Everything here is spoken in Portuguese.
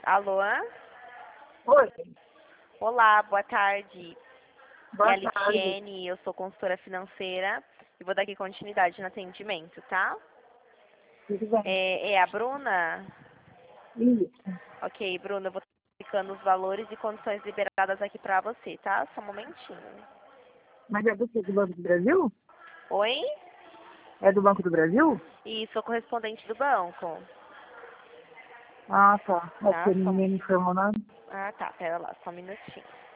Alô? Oi, Olá, boa tarde. É a boa tarde. Litiene, eu sou consultora financeira e vou dar aqui continuidade no atendimento, tá? Tudo bem? É a Bruna? Isso. Ok, Bruna, eu vou estar explicando os valores e condições liberadas aqui pra você, tá? Só um momentinho. Mas é do quê? Do Banco do Brasil? Oi? É do Banco do Brasil? E sou correspondente do banco, Ah, tá. É tá? porque ninguém me informou nada. Ah, tá, pera lá, só um minutinho.